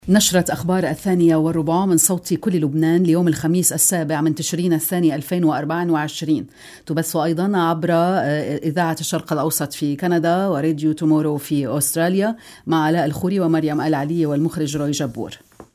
نشرة أخبار 2:15 من صوت كل لبنان ليوم الخميس 7 من تشرين الثاني 2024. تبث أيضا عبر إذاعة الشرق الأوسط في كندا وراديو تومورو في أستراليا مع علاء الخوري ومريم العلي والمخرج روي جبور.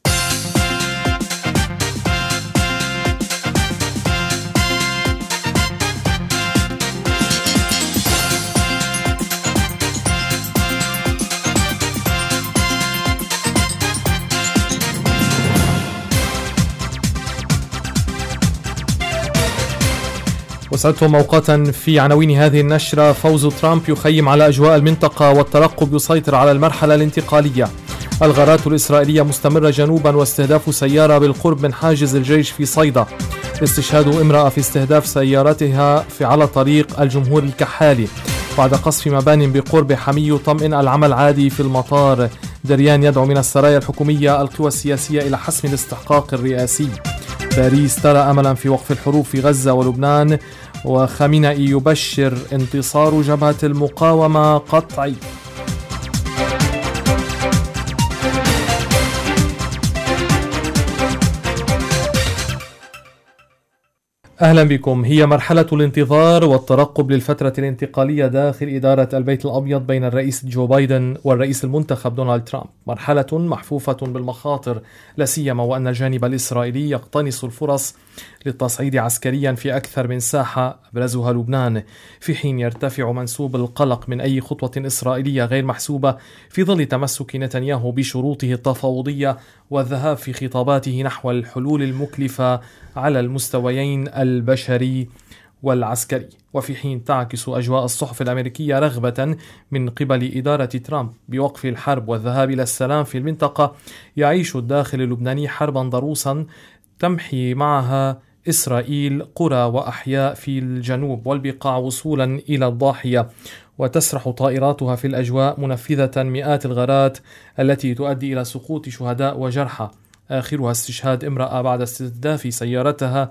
وسألتم موقتا في عناوين هذه النشرة: فوز ترامب يخيم على أجواء المنطقة والترقب يسيطر على المرحلة الانتقالية. الغارات الإسرائيلية مستمرة جنوبا واستهداف سيارة بالقرب من حاجز الجيش في صيدا. استشهاد امرأة في استهداف سيارتها على طريق الجمهور الكحالي بعد قصف مبان بقرب حمي يطمئن العمل عادي في المطار. دريان يدعو من السرايا الحكومية القوى السياسية إلى حسم الاستحقاق الرئاسي. باريس ترى أملا في وقف الحروب في غزة ولبنان. وخامنئي يبشر انتصار جبهة المقاومة قطعي. أهلا بكم. هي مرحلة الانتظار والترقب للفترة الانتقالية داخل إدارة البيت الأبيض بين الرئيس جو بايدن والرئيس المنتخب دونالد ترامب. مرحلة محفوفة بالمخاطر، لا سيما وأن الجانب الإسرائيلي يقتنص الفرص للتصعيد عسكريا في أكثر من ساحة أبرزها لبنان، في حين يرتفع منسوب القلق من أي خطوة إسرائيلية غير محسوبة في ظل تمسك نتنياهو بشروطه التفاوضية والذهاب في خطاباته نحو الحلول المكلفة على المستويين البشري والعسكري. وفي حين تعكس أجواء الصحف الأمريكية رغبة من قبل إدارة ترامب بوقف الحرب والذهاب إلى السلام في المنطقة، يعيش الداخل اللبناني حربا ضروسا تمحي معها إسرائيل قرى وأحياء في الجنوب والبقاع وصولا إلى الضاحية، وتسرح طائراتها في الأجواء منفذة مئات الغارات التي تؤدي إلى سقوط شهداء وجرحى، آخرها استشهاد امرأة بعد استهداف سيارتها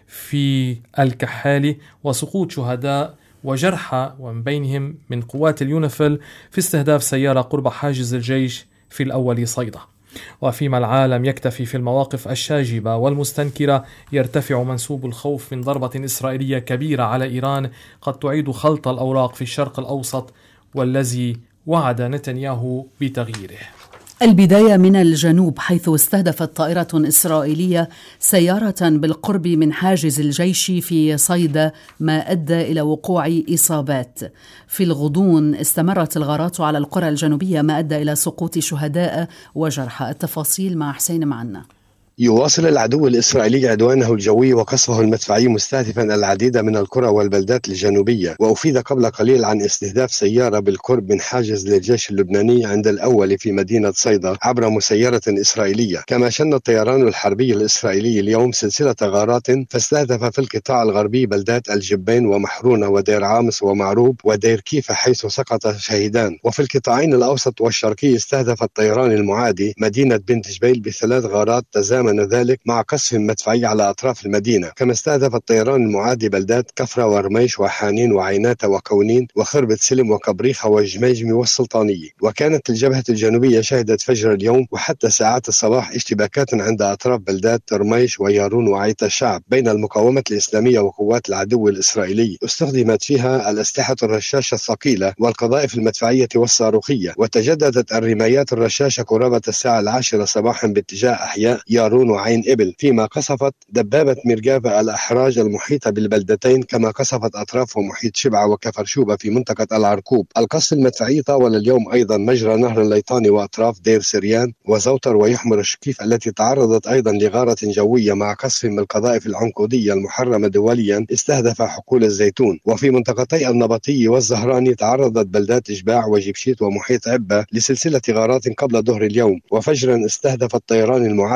في الكحالي وسقوط شهداء وجرحى ومن بينهم من قوات اليونيفيل في استهداف سيارة قرب حاجز الجيش في الأول صيدا. وفيما العالم يكتفي في المواقف الشاجبة والمستنكرة، يرتفع منسوب الخوف من ضربة إسرائيلية كبيرة على إيران قد تعيد خلط الأوراق في الشرق الأوسط، والذي وعد نتنياهو بتغييره. البداية من الجنوب، حيث استهدفت طائرة إسرائيلية سيارة بالقرب من حاجز الجيش في صيدا، ما أدى إلى وقوع إصابات. في الغضون استمرت الغارات على القرى الجنوبية، ما أدى إلى سقوط شهداء وجرحى. التفاصيل مع حسين معنا. يواصل العدو الإسرائيلي عدوانه الجوي وقصفه المدفعي مستهدفا العديد من القرى والبلدات الجنوبية. وأفيد قبل قليل عن استهداف سيارة بالقرب من حاجز للجيش اللبناني عند الأول في مدينة صيدا عبر مسيرة إسرائيلية. كما شن الطيران الحربي الإسرائيلي اليوم سلسلة غارات فاستهدف في القطاع الغربي بلدات الجبين ومحرونة ودير عامس ومعروب ودير كيفة حيث سقط شهيدان. وفي القطاعين الأوسط والشرقي استهدف الطيران المعادي مدينة بنت جبيل بثلاث غارات تزامن ذلك مع قصف مدفعي على أطراف المدينة. كما استهدف الطيران المعادي بلدات كفرة ورميش وحانين وعيناتة وكونين وخربة سلم وكبريخة والجميجمي والسلطانية. وكانت الجبهة الجنوبية شهدت فجر اليوم وحتى ساعات الصباح اشتباكات عند أطراف بلدات رميش ويارون وعيت الشعب بين المقاومة الإسلامية وقوات العدو الإسرائيلي. استخدمت فيها الأسلحة الرشاشة الثقيلة والقذائف المدفعية والصاروخية. وتجددت الرمايات الرشاشة قرابة الساعة 10 صباحا باتجاه أحياء يارون وعين إبل، فيما قصفت دبابة مرقافة الأحراج المحيطة بالبلدتين، كما قصفت أطراف ومحيط شبعة وكفر شوبة في منطقة العرقوب. القصف المدفعي طاول اليوم أيضا مجرى نهر الليطاني وأطراف دير سريان وزوتر ويحمر الشكيف التي تعرضت أيضا لغارة جوية مع قصف من القذائف العنقودية المحرمة دوليا استهدف حقول الزيتون. وفي منطقتي النبطي والزهراني تعرضت بلدات إجباع وجبشيت ومحيط عبة لسلسلة غارات قبل ظهر اليوم. وفجرا استهدف الطيران المعادي مثلث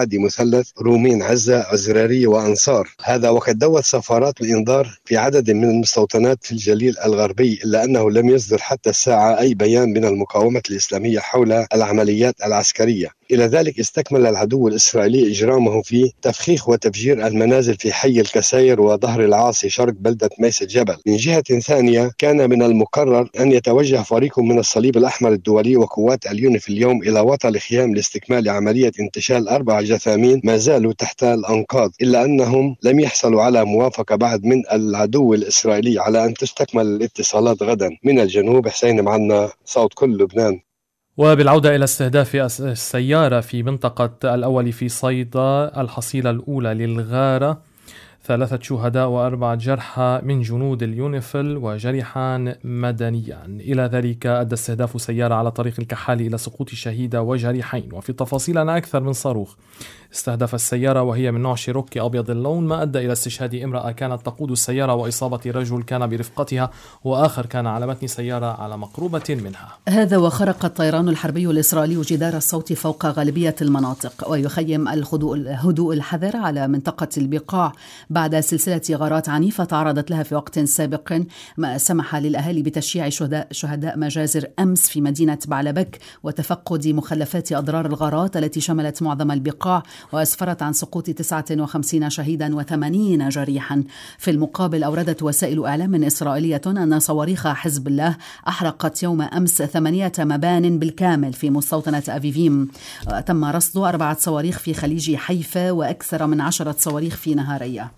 مثلث رومين عزة عزرارية وأنصار. هذا وقد دوت سفارات الإنذار في عدد من المستوطنات في الجليل الغربي، إلا أنه لم يصدر حتى الساعة أي بيان من المقاومة الإسلامية حول العمليات العسكرية. إلى ذلك استكمل العدو الإسرائيلي إجرامه في تفخيخ وتفجير المنازل في حي الكساير وظهر العاصي شرق بلدة ميس الجبل. من جهة ثانية كان من المقرر أن يتوجه فريق من الصليب الأحمر الدولي وقوات اليونيف اليوم إلى وطن الخيام لاستكمال عملية انتشال 4 جثامين ما زالوا تحت الأنقاض، إلا أنهم لم يحصلوا على موافقة بعد من العدو الإسرائيلي على أن تستكمل الاتصالات غدا من الجنوب. حسين معنا، صوت كل لبنان. وبالعودة إلى استهداف السيارة في منطقة الأول في صيدا، الحصيلة الأولى للغارة، 3 شهداء و4 جرحى من جنود اليونيفيل وجرحان مدنيان. إلى ذلك أدى استهداف سيارة على طريق الكحالي إلى سقوط شهيدة وجريحين. وفي تفاصيل أن أكثر من صاروخ استهدف السيارة وهي من نوع شيروكي أبيض اللون، ما أدى إلى استشهاد امرأة كانت تقود السيارة وإصابة رجل كان برفقتها وآخر كان على متن سيارة على مقروبة منها. هذا وخرق الطيران الحربي الإسرائيلي جدار الصوت فوق غالبية المناطق، ويخيم هدوء الحذر على منطقة البقاع بعد سلسلة غارات عنيفة تعرضت لها في وقت سابق، ما سمح للأهالي بتشييع شهداء مجازر أمس في مدينة بعلبك وتفقد مخلفات أضرار الغارات التي شملت معظم البقاع، وأسفرت عن سقوط 59 شهيدا و80 جريحا. في المقابل أوردت وسائل إعلام إسرائيلية أن صواريخ حزب الله أحرقت يوم أمس 8 مبان بالكامل في مستوطنة أفيفيم. تم رصد 4 صواريخ في خليج حيفا وأكثر من 10 صواريخ في نهارية.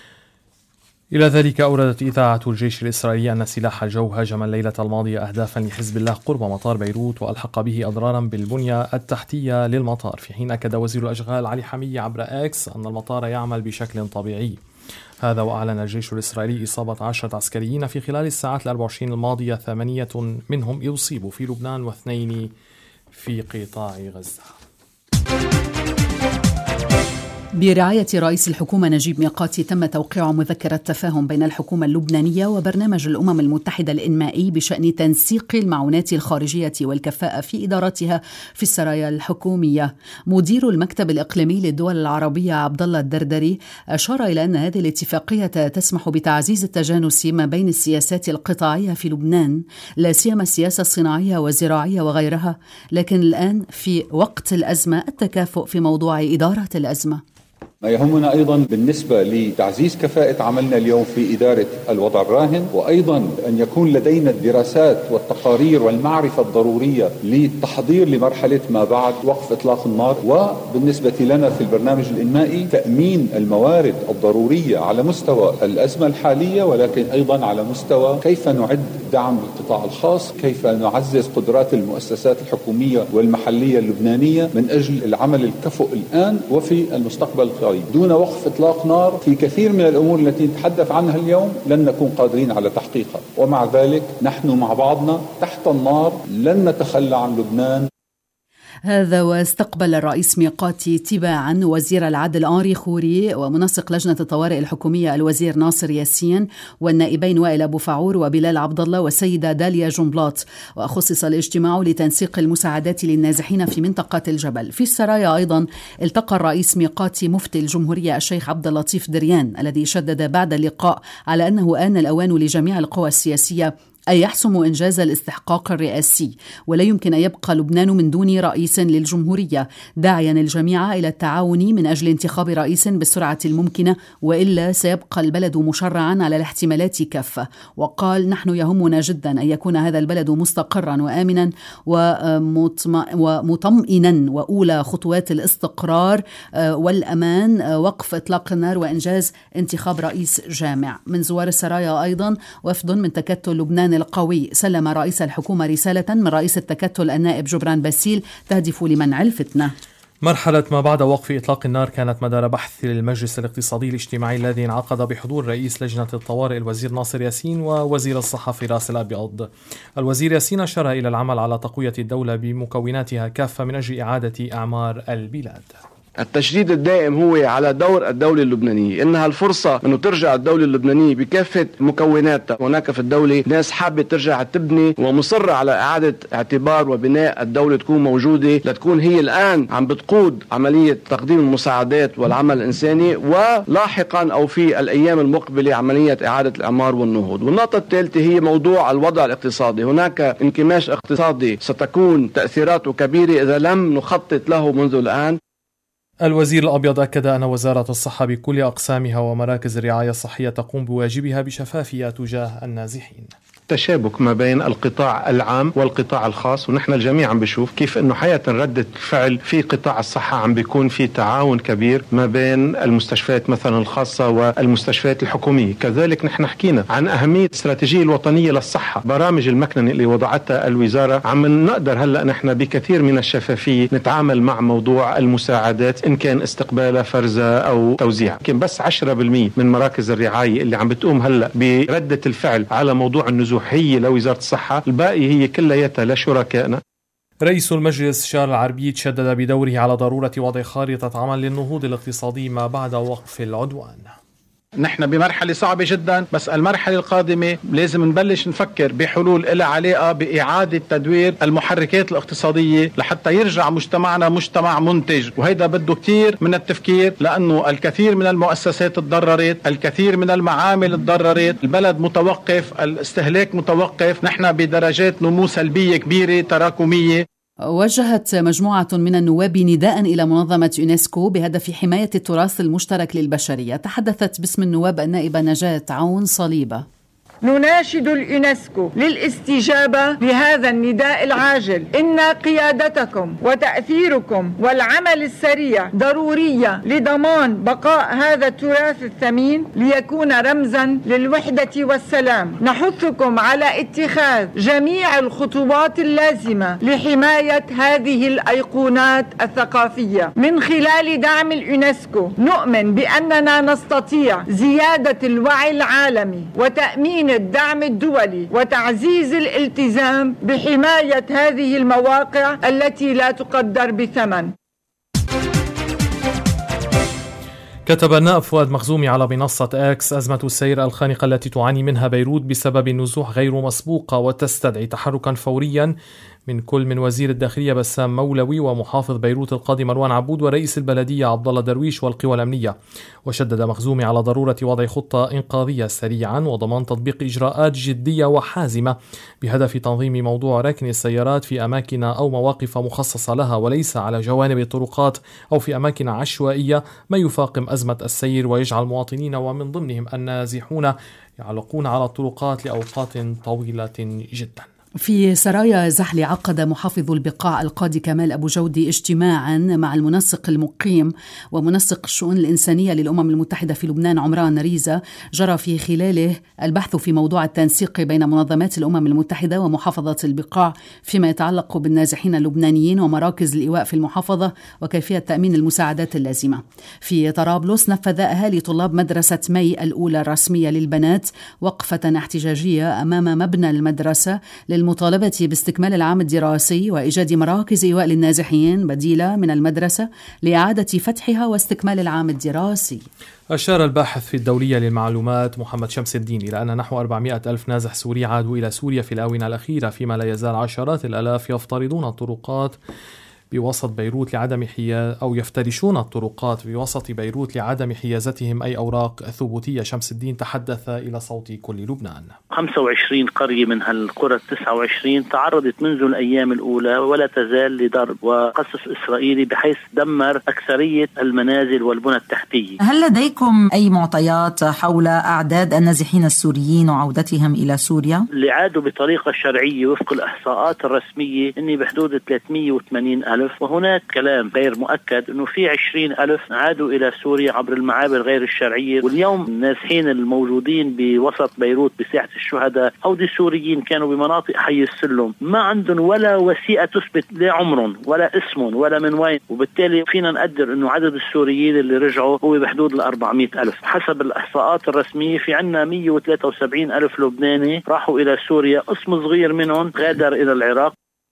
إلى ذلك أوردت إذاعة الجيش الإسرائيلي أن سلاح الجو هاجم الليلة الماضية أهدافا لحزب الله قرب مطار بيروت وألحق به أضرارا بالبنية التحتية للمطار، في حين أكد وزير الأشغال علي حمية عبر إكس أن المطار يعمل بشكل طبيعي. هذا وأعلن الجيش الإسرائيلي إصابة 10 عسكريين في خلال الساعات 24 الماضية، 8 منهم يصيبوا في لبنان و2 في قطاع غزة. برعاية رئيس الحكومة نجيب ميقاتي تم توقيع مذكرة تفاهم بين الحكومة اللبنانية وبرنامج الأمم المتحدة الإنمائي بشأن تنسيق المعونات الخارجية والكفاءة في إدارتها في السرايا الحكومية. مدير المكتب الإقليمي للدول العربية عبد الله الدردري أشار إلى أن هذه الاتفاقية تسمح بتعزيز التجانس ما بين السياسات القطاعية في لبنان، لا سيما السياسة الصناعية والزراعية وغيرها، لكن الآن في وقت الأزمة التكافؤ في موضوع إدارة الأزمة. ما يهمنا أيضا بالنسبة لتعزيز كفاءة عملنا اليوم في إدارة الوضع الراهن، وأيضا أن يكون لدينا الدراسات والتقارير والمعرفة الضرورية للتحضير لمرحلة ما بعد وقف إطلاق النار. وبالنسبة لنا في البرنامج الإنمائي تأمين الموارد الضرورية على مستوى الأزمة الحالية، ولكن أيضا على مستوى كيف نعد دعم القطاع الخاص، كيف نعزز قدرات المؤسسات الحكومية والمحلية اللبنانية من أجل العمل الكفؤ الآن وفي المستقبل القريب. دون وقف إطلاق نار في كثير من الأمور التي نتحدث عنها اليوم لن نكون قادرين على تحقيقها، ومع ذلك نحن مع بعضنا تحت النار لن نتخلى عن لبنان. هذا واستقبل الرئيس ميقاتي تباعا وزير العدل أنري خوري ومنسق لجنة الطوارئ الحكومية الوزير ناصر ياسين والنائبين وائل أبو فعور وبلال عبد الله والسيدة داليا جنبلاط. وخصص الاجتماع لتنسيق المساعدات للنازحين في منطقة الجبل. في السرايا أيضا التقى الرئيس ميقاتي مفتي الجمهورية الشيخ عبد اللطيف دريان، الذي شدد بعد اللقاء على أنه آن الأوان لجميع القوى السياسية أن يحسموا إنجاز الاستحقاق الرئاسي، ولا يمكن أن يبقى لبنان من دون رئيس للجمهورية، داعيا الجميع إلى التعاون من أجل انتخاب رئيس بالسرعة الممكنة، وإلا سيبقى البلد مشرعا على الاحتمالات كافة. وقال: نحن يهمنا جدا أن يكون هذا البلد مستقرا وآمنا ومطمئنا، وأولى خطوات الاستقرار والأمان وقف إطلاق النار وإنجاز انتخاب رئيس جامع. من زوار السرايا أيضا وفد من تكتل لبنان القوي سلم رئيس الحكومة رسالة من رئيس التكتل النائب جبران باسيل تهدف لمنع الفتنة. مرحلة ما بعد وقف إطلاق النار كانت مدار بحث للمجلس الاقتصادي الاجتماعي الذي انعقد بحضور رئيس لجنة الطوارئ الوزير ناصر ياسين ووزير الصحة فراس الأبيض. الوزير ياسين أشار إلى العمل على تقوية الدولة بمكوناتها كافة من أجل إعادة أعمار البلاد. التشديد الدائم هو على دور الدولة اللبنانية، إنها الفرصة أنه ترجع الدولة اللبنانية بكافة مكوناتها. هناك في الدولة ناس حابة ترجع تبني ومصرة على إعادة اعتبار وبناء الدولة تكون موجودة، لتكون هي الآن عم بتقود عملية تقديم المساعدات والعمل الإنساني، ولاحقا أو في الأيام المقبلة عملية إعادة الإعمار والنهوض. والنقطة الثالثة هي موضوع الوضع الاقتصادي. هناك انكماش اقتصادي ستكون تأثيراته كبيرة إذا لم نخطط له منذ الآن. الوزير الأبيض أكد أن وزارة الصحة بكل أقسامها ومراكز الرعاية الصحية تقوم بواجبها بشفافية تجاه النازحين. تشابك ما بين القطاع العام والقطاع الخاص، ونحن الجميع عم بشوف كيف انه حياة ردة الفعل في قطاع الصحة عم بيكون في تعاون كبير ما بين المستشفيات مثلا الخاصة والمستشفيات الحكومية. كذلك نحن حكينا عن أهمية الاستراتيجية الوطنية للصحة، برامج المكننة اللي وضعتها الوزارة. عم نقدر هلأ نحن بكثير من الشفافية نتعامل مع موضوع المساعدات، إن كان استقبالها فرزة أو توزيع. يمكن بس 10% من مراكز الرعاية اللي عم بتقوم هلأ بردة الفعل على موضوع النزوح هي لوزارة الصحة، الباقي هي كلياتها لشركائنا. رئيس المجلس شارل العربيد شدد بدوره على ضرورة وضع خارطة عمل للنهوض الاقتصادي ما بعد وقف العدوان. نحن بمرحلة صعبة جدا، بس المرحلة القادمة لازم نبلش نفكر بحلول لها علاقة بإعادة تدوير المحركات الاقتصادية لحتى يرجع مجتمعنا مجتمع منتج، وهيدا بده كتير من التفكير، لأنه الكثير من المؤسسات تضررت، الكثير من المعامل تضررت، البلد متوقف، الاستهلاك متوقف، نحن بدرجات نمو سلبية كبيرة تراكمية. وجهت مجموعة من النواب نداء إلى منظمة يونسكو بهدف حماية التراث المشترك للبشرية. تحدثت باسم النواب النائبة نجاة عون صليبة. نناشد اليونسكو للاستجابة لهذا النداء العاجل. إن قيادتكم وتأثيركم والعمل السريع ضرورية لضمان بقاء هذا التراث الثمين ليكون رمزا للوحدة والسلام. نحثكم على اتخاذ جميع الخطوات اللازمة لحماية هذه الأيقونات الثقافية. من خلال دعم اليونسكو نؤمن بأننا نستطيع زيادة الوعي العالمي وتأمين الدعم الدولي وتعزيز الالتزام بحماية هذه المواقع التي لا تقدر بثمن. كتب النائب فؤاد مخزومي على منصة اكس: أزمة السير الخانقة التي تعاني منها بيروت بسبب النزوح غير مسبوقة وتستدعي تحركا فوريا من كل من وزير الداخلية بسام مولوي ومحافظ بيروت القاضي مروان عبود ورئيس البلدية عبد الله درويش والقوى الأمنية. وشدد مخزومي على ضرورة وضع خطة إنقاذية سريعا وضمان تطبيق إجراءات جدية وحازمة بهدف تنظيم موضوع ركن السيارات في أماكن أو مواقف مخصصة لها وليس على جوانب الطرقات أو في أماكن عشوائية، ما يفاقم أزمة السير ويجعل المواطنين ومن ضمنهم النازحون يعلقون على الطرقات لأوقات طويلة جدا. في سرايا زحل عقد محافظ البقاع القاضي كمال أبو جودي اجتماعا مع المنسق المقيم ومنسق الشؤون الإنسانية للأمم المتحدة في لبنان عمران ريزا، جرى في خلاله البحث في موضوع التنسيق بين منظمات الأمم المتحدة ومحافظة البقاع فيما يتعلق بالنازحين اللبنانيين ومراكز الإيواء في المحافظة وكيفية تأمين المساعدات اللازمة. في طرابلس نفذ أهالي طلاب مدرسة مي الأولى الرسمية للبنات وقفة احتجاجية أمام مبنى المدرسة للمطالبة باستكمال العام الدراسي وإيجاد مراكز إيواء للنازحين بديلة من المدرسة لإعادة فتحها واستكمال العام الدراسي. أشار الباحث في الدولية للمعلومات محمد شمس الدين إلى أن نحو 400 ألف نازح سوري عادوا إلى سوريا في الآونة الأخيرة، فيما لا يزال عشرات الآلاف يفترضون الطرقات بوسط بيروت لعدم يفترشون الطرقات بوسط بيروت لعدم حيازتهم أي أوراق ثبوتية. شمس الدين تحدث إلى صوت كل لبنان. 25 قرية من هالقرى 29 تعرضت منذ الأيام الأولى ولا تزال لضرب وقصف إسرائيلي بحيث دمر أكثرية المنازل والبنى التحتية. هل لديكم أي معطيات حول أعداد النازحين السوريين وعودتهم إلى سوريا؟ اللي عادوا بطريقة شرعية وفق الإحصاءات الرسمية إني بحدود 380 ألف، وهناك كلام غير مؤكد أنه في 20 ألف عادوا إلى سوريا عبر المعابر غير الشرعية. واليوم النازحين الموجودين بوسط بيروت بساحة الشهداء هودي سوريين كانوا بمناطق حي السلم، ما عندهم ولا وثيقة تثبت لا عمرهم ولا اسمهم ولا من وين، وبالتالي فينا نقدر أنه عدد السوريين اللي رجعوا هو بحدود 400 ألف. حسب الإحصاءات الرسمية في عنا 173 ألف لبناني راحوا إلى سوريا، قسم صغير منهم غادر إلى العراق.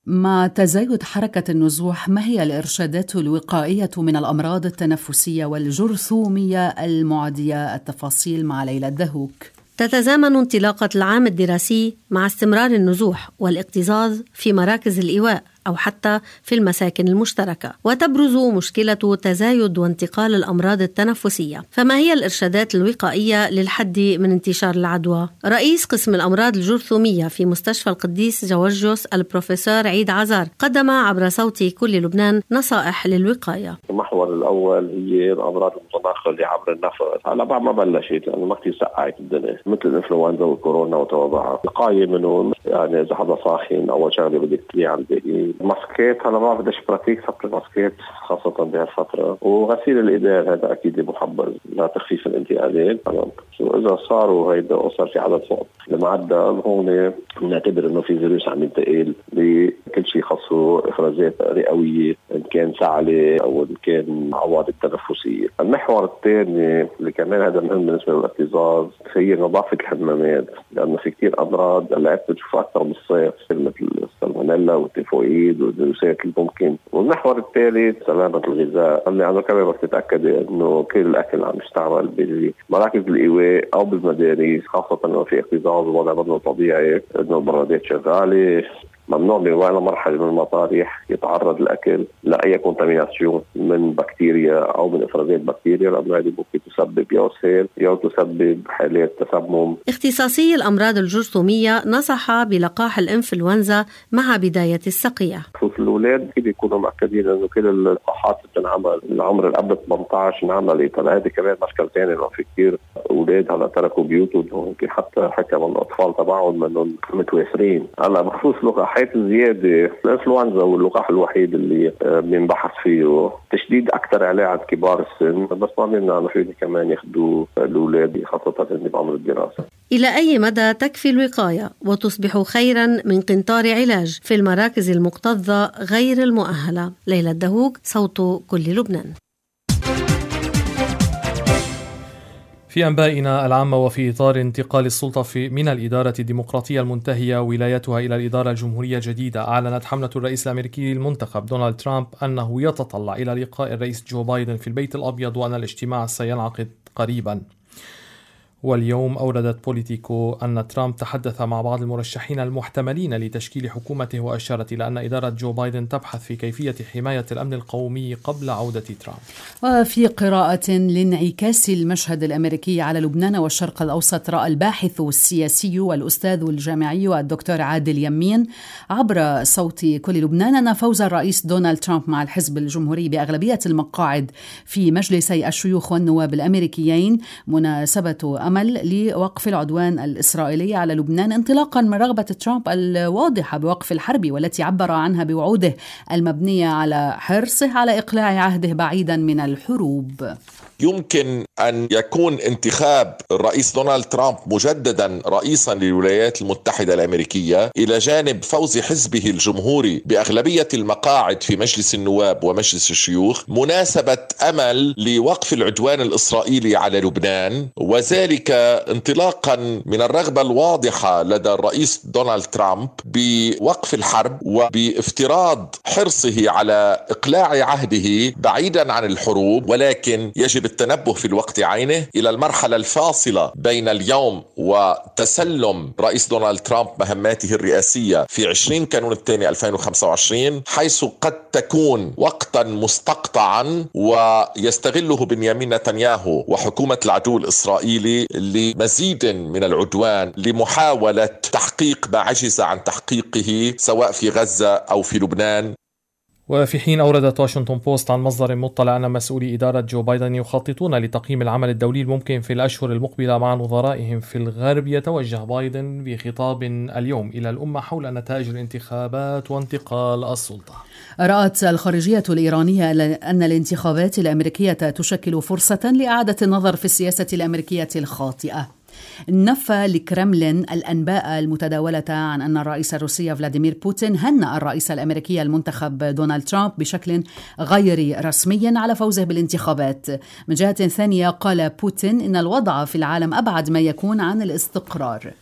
مع تزايد حركة النزوح، ما هي الإرشادات الوقائية من الأمراض التنفسية والجرثومية المعدية؟ التفاصيل مع ليلى الدهوك. تتزامن انطلاقة العام الدراسي مع استمرار النزوح والاكتظاظ في مراكز الإيواء أو حتى في المساكن المشتركة، وتبرز مشكلة تزايد وانتقال الأمراض التنفسية. فما هي الإرشادات الوقائية للحد من انتشار العدوى؟ رئيس قسم الأمراض الجرثومية في مستشفى القديس جورجيوس البروفيسور عيد عزار قدم عبر صوت كل لبنان نصائح للوقاية. المحور الأول هي الأمراض المتناقلة عبر النفس. هلا بعد ما بلشت لأنه ما كتير سقعت الدنيا مثل الإنفلونزا والكورونا وتوابعها. الوقاية منهم يعني إذا حدا صاحين أول شغلة بدك تلي عن باقي ماسكات. هلا ما بدش براتيك صبت الماسكات خاصة بهالفترة، وغسيل الإيدين هذا أكيد محبذ لتخفيف الانتقالات. إذا صاروا هيدا وصار في عدد فوق المعدل هون نعتبر إنه في فيروس عم ينتقل بكل شيء خاصه إفرازات رئوية إن كان سعلة أو إن كان عوارض تنفسية. المحور الثاني اللي كمان هذا مهم بالنسبة للاكتظاظ هي نظافة الحمامات، لأنه في كتير أمراض اللي بتشوفها أكثر بالصيف مثل السالمونيلا والتيفويد والفيروسات اللي ممكن. والمحور الثالث سلامة الغذاء، اللي أنا كمان بدك تتأكد إنه كل الأكل عم يستعمل بمراكز الإيواء أو بالمدارس، خاصة إنه في اكتظاظ ووضع بدنه طبيعي، إنه البرادات شغالة. ممنوع بولا مرحلة من المطارح يتعرض الأكل لأي كونتاميناسيون من بكتيريا أو من إفرازات بكتيريا، لأنه هذه ممكن تسبب يا سيل يا تسبب حالات تسمم. اختصاصي الأمراض الجرثومية نصح بلقاح الإنفلونزا مع بداية السقية. خصوص الأولاد كده يكونوا مأكدين إنه كل اللقاحات بتنعمل العمر قبل 18 نعمل. هذه كمان مشكلة ثانية إنه في كتير أولاد هلا تركوا بيوتهم، ممكن حتى حكى من الأطفال تبعهم منهم متوافرين. هلا بخصوص لقاحات الزيادة الإنفلونزا واللقاح الوحيد اللي بنبحث فيه تشديد أكثر عليه عند كبار السن، بس ما بيمنع إنه فيه كمان ياخدوا الأولاد خاصة اللي بعمر الدراسة. إلى أي مدى تكفي الوقاية وتصبح خيرا من قنطار علاج في المراكز المكتظة غير المؤهلة؟ ليلى الدهوك، صوت كل لبنان. في أنبائنا العامة، وفي إطار انتقال السلطة من الإدارة الديمقراطية المنتهية ولايتها إلى الإدارة الجمهورية الجديدة، أعلنت حملة الرئيس الأمريكي المنتخب دونالد ترامب أنه يتطلع إلى لقاء الرئيس جو بايدن في البيت الأبيض وأن الاجتماع سينعقد قريبا. واليوم أوردت بوليتيكو أن ترامب تحدث مع بعض المرشحين المحتملين لتشكيل حكومته، وأشارت إلى أن إدارة جو بايدن تبحث في كيفية حماية الأمن القومي قبل عودة ترامب. وفي قراءة لانعكاس المشهد الأمريكي على لبنان والشرق الأوسط، رأى الباحث السياسي والأستاذ الجامعي الدكتور عادل يمين عبر صوت كل لبنان أن فوز الرئيس دونالد ترامب مع الحزب الجمهوري بأغلبية المقاعد في مجلسي الشيوخ والنواب الأمريكيين مناسبة لوقف العدوان الإسرائيلي على لبنان، انطلاقا من رغبة ترامب الواضحة بوقف الحرب، والتي عبر عنها بوعوده المبنية على حرصه على إقلاع عهده بعيدا من الحروب. يمكن أن يكون انتخاب الرئيس دونالد ترامب مجددا رئيسا للولايات المتحدة الأمريكية إلى جانب فوز حزبه الجمهوري بأغلبية المقاعد في مجلس النواب ومجلس الشيوخ مناسبة أمل لوقف العدوان الإسرائيلي على لبنان، وذلك انطلاقا من الرغبة الواضحة لدى الرئيس دونالد ترامب بوقف الحرب وبافتراض حرصه على إقلاع عهده بعيدا عن الحروب. ولكن يجب التنبه في الوقت عينه إلى المرحلة الفاصلة بين اليوم وتسلم رئيس دونالد ترامب مهماته الرئاسية في 20 كانون الثاني 2025، حيث قد تكون وقتا مستقطعا ويستغله بنيامين نتنياهو وحكومة العدو الإسرائيلي لمزيد من العدوان لمحاولة تحقيق ما عجز عن تحقيقه سواء في غزة أو في لبنان. وفي حين أوردت واشنطن بوست عن مصدر مطلع أن مسؤولي إدارة جو بايدن يخططون لتقييم العمل الدولي الممكن في الأشهر المقبلة مع نظرائهم في الغرب، يتوجه بايدن بخطاب اليوم إلى الأمة حول نتائج الانتخابات وانتقال السلطة. رأت الخارجية الإيرانية أن الانتخابات الأمريكية تشكل فرصة لإعادة النظر في السياسة الأمريكية الخاطئة. نفى الكرملين الأنباء المتداولة عن أن الرئيس الروسي فلاديمير بوتين هنأ الرئيس الأمريكي المنتخب دونالد ترامب بشكل غير رسمي على فوزه بالانتخابات. من جهة ثانية قال بوتين إن الوضع في العالم أبعد ما يكون عن الاستقرار.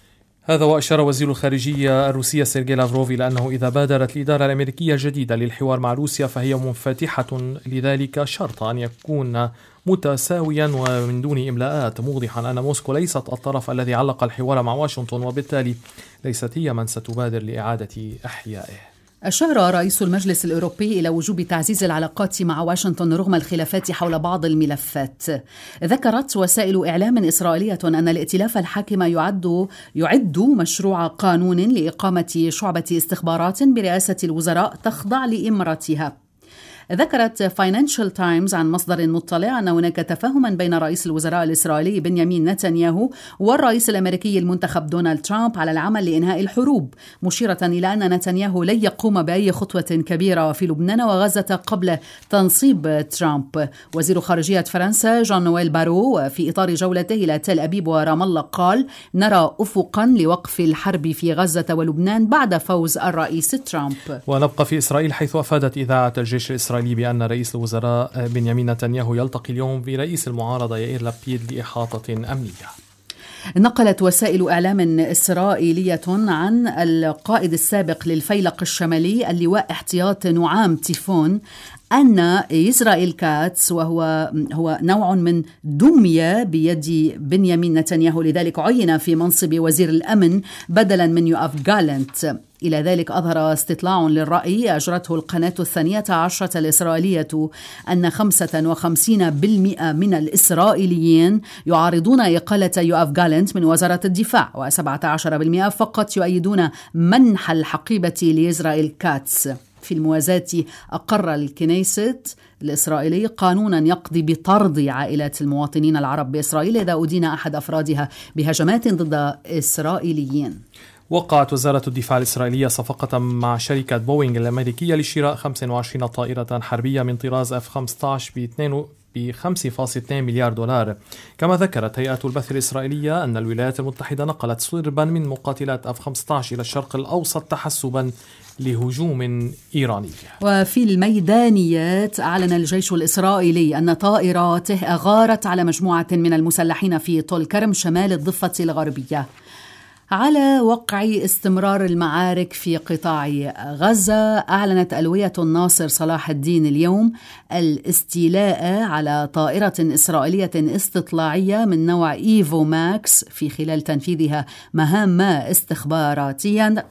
هذا وأشار وزير الخارجية الروسية سيرجي لافروف إلى أنه إذا بادرت الإدارة الأمريكية الجديدة للحوار مع روسيا فهي منفتحة لذلك شرط أن يكون متساويا ومن دون إملاءات، موضحا أن موسكو ليست الطرف الذي علق الحوار مع واشنطن وبالتالي ليست هي من ستبادر لإعادة إحيائه. أشار رئيس المجلس الأوروبي إلى وجوب تعزيز العلاقات مع واشنطن رغم الخلافات حول بعض الملفات. ذكرت وسائل إعلام إسرائيلية أن الائتلاف الحاكم يعد مشروع قانون لإقامة شعبة استخبارات برئاسة الوزراء تخضع لإمرتها. ذكرت فاينانشال تايمز عن مصدر مطلع أن هناك تفاهما بين رئيس الوزراء الإسرائيلي بنيامين نتنياهو والرئيس الأمريكي المنتخب دونالد ترامب على العمل لإنهاء الحروب، مشيرة إلى أن نتنياهو لن يقوم بأي خطوة كبيرة في لبنان وغزة قبل تنصيب ترامب. وزير خارجية فرنسا جان نويل بارو في إطار جولته إلى تل أبيب ورام الله قال: نرى أفقا لوقف الحرب في غزة ولبنان بعد فوز الرئيس ترامب. ونبقى في إسرائيل، حيث أفادت إذاعة الجيش الإسرائيلي بأن رئيس الوزراء بنيامين نتنياهو يلتقي اليوم برئيس المعارضة يائير لابيد لإحاطة أمنية. نقلت وسائل إعلام إسرائيلية عن القائد السابق للفيلق الشمالي اللواء احتياط نعام تيفون أن إسرائيل كاتس وهو نوع من دمية بيد بنيامين نتنياهو، لذلك عين في منصب وزير الأمن بدلا من يوآف جالنت. إلى ذلك أظهر استطلاع للرأي أجرته القناة 12 الإسرائيلية أن 55% من الإسرائيليين يعارضون إقالة يوآف جالنت من وزارة الدفاع، و17% فقط يؤيدون منح الحقيبة لإسرائيل كاتس. في الموازاة أقر الكنيست الإسرائيلي قانونا يقضي بطرد عائلات المواطنين العرب بإسرائيل إذا أدين أحد أفرادها بهجمات ضد إسرائيليين. وقعت وزارة الدفاع الإسرائيلية صفقة مع شركة بوينغ الأمريكية لشراء 25 طائرة حربية من طراز F-15 ب 5.2 مليار دولار. كما ذكرت هيئة البث الإسرائيلية أن الولايات المتحدة نقلت صربا من مقاتلات F-15 إلى الشرق الأوسط تحسبا لهجوم إيراني. وفي الميدانيات أعلن الجيش الإسرائيلي أن طائراته أغارت على مجموعة من المسلحين في طول كرم شمال الضفة الغربية. على وقع استمرار المعارك في قطاع غزة، أعلنت ألوية الناصر صلاح الدين اليوم الاستيلاء على طائرة إسرائيلية استطلاعية من نوع إيفو ماكس في خلال تنفيذها مهام استخبارية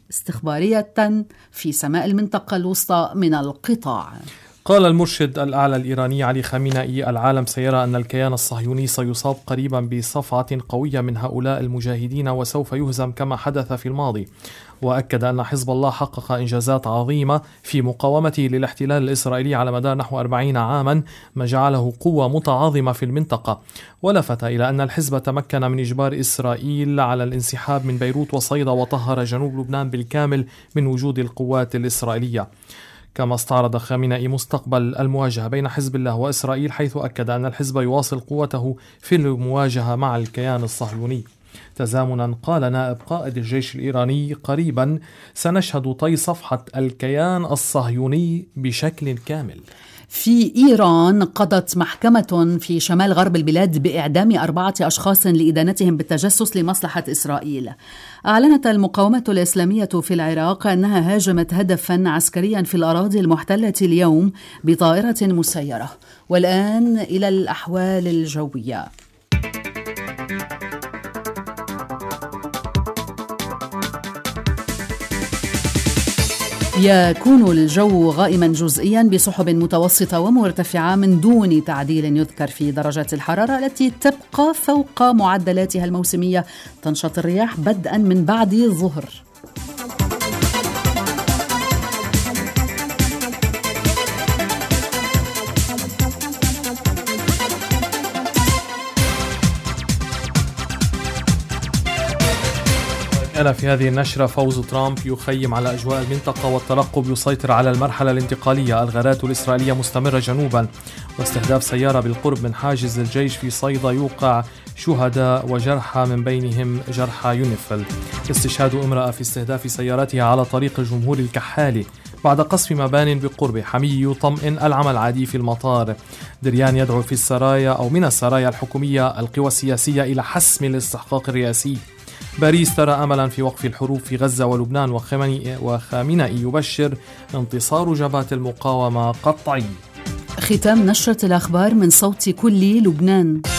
في سماء المنطقة الوسطى من القطاع. قال المرشد الأعلى الإيراني علي خامنئي: العالم سيرى أن الكيان الصهيوني سيصاب قريبا بصفعة قوية من هؤلاء المجاهدين وسوف يهزم كما حدث في الماضي. وأكد أن حزب الله حقق إنجازات عظيمة في مقاومته للاحتلال الإسرائيلي على مدار نحو 40 عاما، ما جعله قوة متعاظمة في المنطقة. ولفت إلى أن الحزب تمكن من إجبار إسرائيل على الانسحاب من بيروت وصيدا وطهر جنوب لبنان بالكامل من وجود القوات الإسرائيلية. كما استعرض خامنئي مستقبل المواجهة بين حزب الله وإسرائيل، حيث أكد أن الحزب يواصل قوته في المواجهة مع الكيان الصهيوني. تزامنا قال نائب قائد الجيش الإيراني: قريبا سنشهد طي صفحة الكيان الصهيوني بشكل كامل. في إيران قضت محكمة في شمال غرب البلاد بإعدام 4 أشخاص لإدانتهم بالتجسس لمصلحة إسرائيل. أعلنت المقاومة الإسلامية في العراق أنها هاجمت هدفا عسكريا في الأراضي المحتلة اليوم بطائرة مسيرة. والآن إلى الأحوال الجوية. يكون الجو غائما جزئيا بسحب متوسطة ومرتفعة من دون تعديل يذكر في درجات الحرارة التي تبقى فوق معدلاتها الموسمية. تنشط الرياح بدءا من بعد الظهر. كان في هذه النشرة فوز ترامب يخيم على أجواء المنطقة والترقب يسيطر على المرحلة الانتقالية. الغارات الإسرائيلية مستمرة جنوبا، واستهداف سيارة بالقرب من حاجز الجيش في صيدا يوقع شهداء وجرحى، من بينهم جرحى يونيفيل. استشهاد امرأة في استهداف سيارتها على طريق الجمهور الكحالي بعد قصف مبان بقربه. حمي يطمئن العمل عادي في المطار. دريان يدعو في السرايا أو من السرايا الحكومية القوى السياسية إلى حسم الاستحقاق الرئاسي. باريس ترى أملا في وقف الحروب في غزة ولبنان، وخامنئي يبشر انتصار جبهة المقاومة قطعي. ختام نشرة الأخبار من صوت كل لبنان.